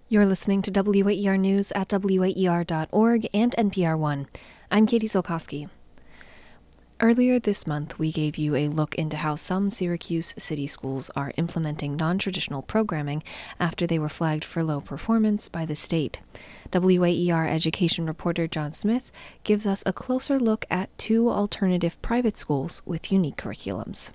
You're listening to WAER News at WAER.org and NPR One. I'm Katie Solkoski. Earlier this month, we gave you a look into how some Syracuse city schools are implementing non-traditional programming after they were flagged for low performance by the state. WAER education reporter John Smith gives us a closer look at two alternative private schools with unique curriculums.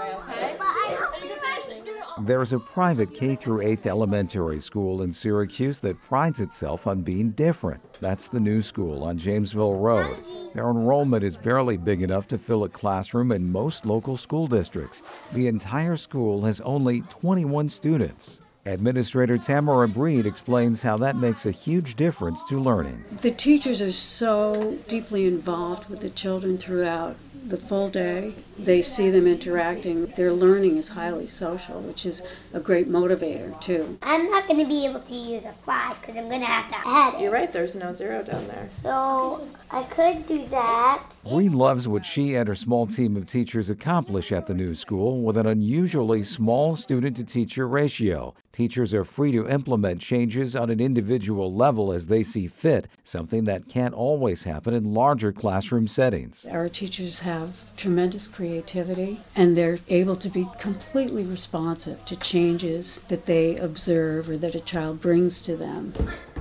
There's a private K-8 elementary school in Syracuse that prides itself on being different. That's the New School on Jamesville Road. Their enrollment is barely big enough to fill a classroom in most local school districts. The entire school has only 21 students. Administrator Tamara Breed explains how that makes a huge difference to learning. The teachers are so deeply involved with the children throughout the full day. They see them interacting. Their learning is highly social, which is a great motivator, too. I'm not going to be able to use a 5 because I'm going to have to add it. You're right, there's no 0 down there. So I could do that. Breed loves what she and her small team of teachers accomplish at the New School with an unusually small student-to-teacher ratio. Teachers are free to implement changes on an individual level as they see fit, something that can't always happen in larger classroom settings. Our teachers have tremendous creativity, and they're able to be completely responsive to changes that they observe or that a child brings to them.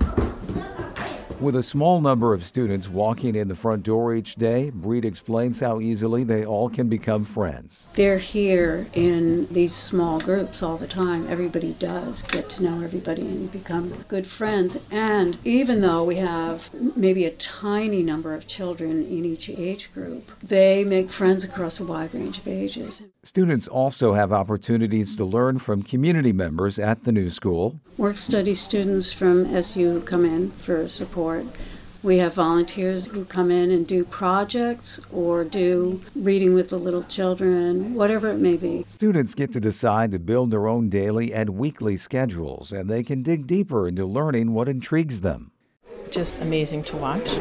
With a small number of students walking in the front door each day, Breed explains how easily they all can become friends. They're here in these small groups all the time. Everybody does get to know everybody and become good friends. And even though we have maybe a tiny number of children in each age group, they make friends across a wide range of ages. Students also have opportunities to learn from community members at the New School. Work-study students from SU come in for support. We have volunteers who come in and do projects or do reading with the little children, whatever it may be. Students get to decide to build their own daily and weekly schedules, and they can dig deeper into learning what intrigues them. Just amazing to watch.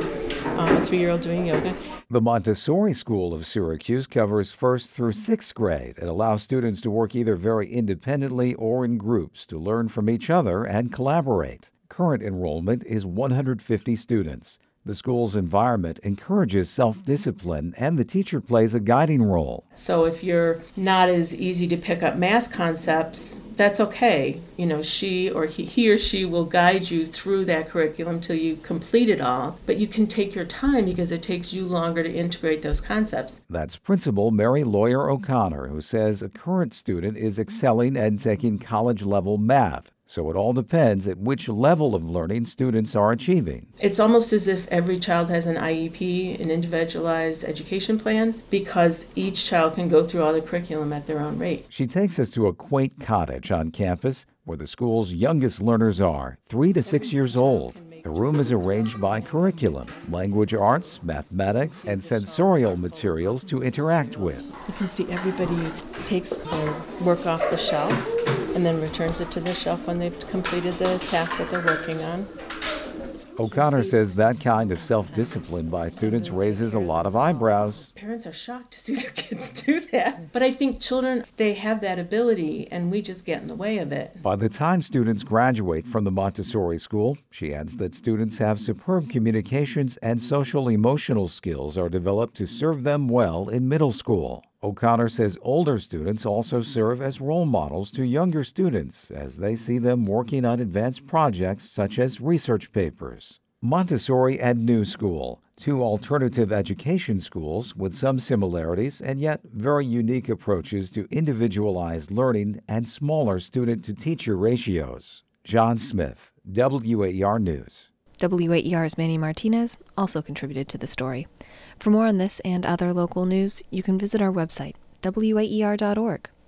A 3-year-old doing yoga. The Montessori School of Syracuse covers 1st through 6th grade. It allows students to work either very independently or in groups to learn from each other and collaborate. Current enrollment is 150 students. The school's environment encourages self-discipline, and the teacher plays a guiding role. So if you're not as easy to pick up math concepts, that's okay. You know, he or she will guide you through that curriculum till you complete it all. But you can take your time because it takes you longer to integrate those concepts. That's Principal Mary Lawyer O'Connor, who says a current student is excelling and taking college-level math. So it all depends at which level of learning students are achieving. It's almost as if every child has an IEP, an individualized education plan, because each child can go through all the curriculum at their own rate. She takes us to a quaint cottage on campus where the school's youngest learners are, 3 to 6 years old. The room is arranged by curriculum, language arts, mathematics, and sensorial materials to interact with. You can see everybody takes their work off the shelf and then returns it to the shelf when they've completed the task that they're working on. O'Connor says that kind of self-discipline by students raises a lot of eyebrows. Parents are shocked to see their kids do that. But I think children, they have that ability, and we just get in the way of it. By the time students graduate from the Montessori school, she adds that students have superb communications and social-emotional skills are developed to serve them well in middle school. O'Connor says older students also serve as role models to younger students as they see them working on advanced projects such as research papers. Montessori and New School, two alternative education schools with some similarities and yet very unique approaches to individualized learning and smaller student-to-teacher ratios. John Smith, WAER News. WAER's Manny Martinez also contributed to the story. For more on this and other local news, you can visit our website, waer.org.